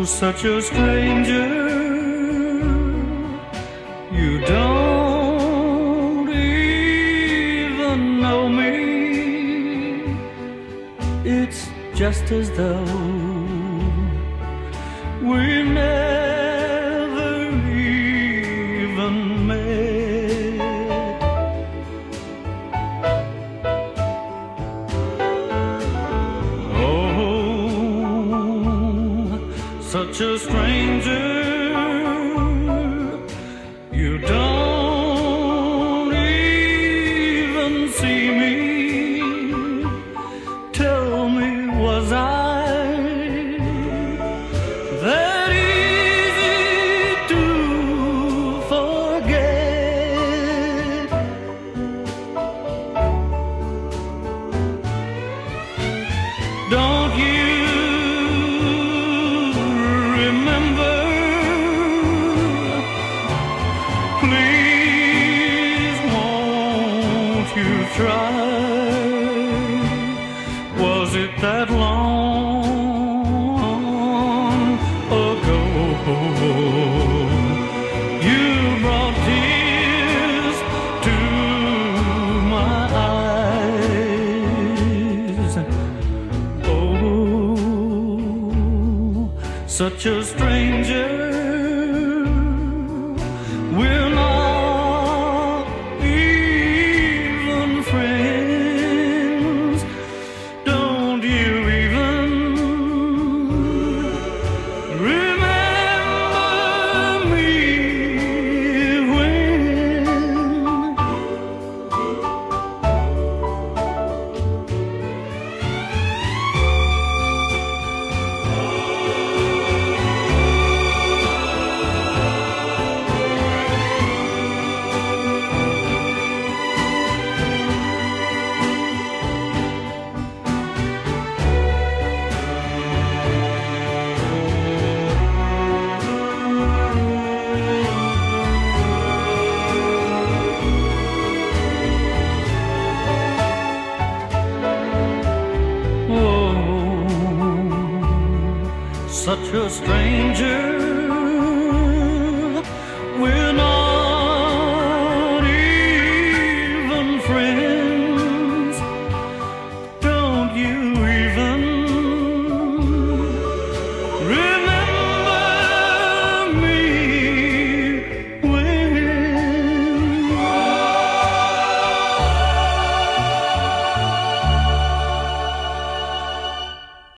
such a stranger. You don't even know me. It's just as though we never even met. Oh, such a stranger. You don't even see me. Tell me, was I that easy to forget? Don't you remember? Please, won't you try? Was it that long ago you brought tears to my eyes? Oh, such a stranger. We're not even friends. Don't you even remember me when? Oh, such a stranger.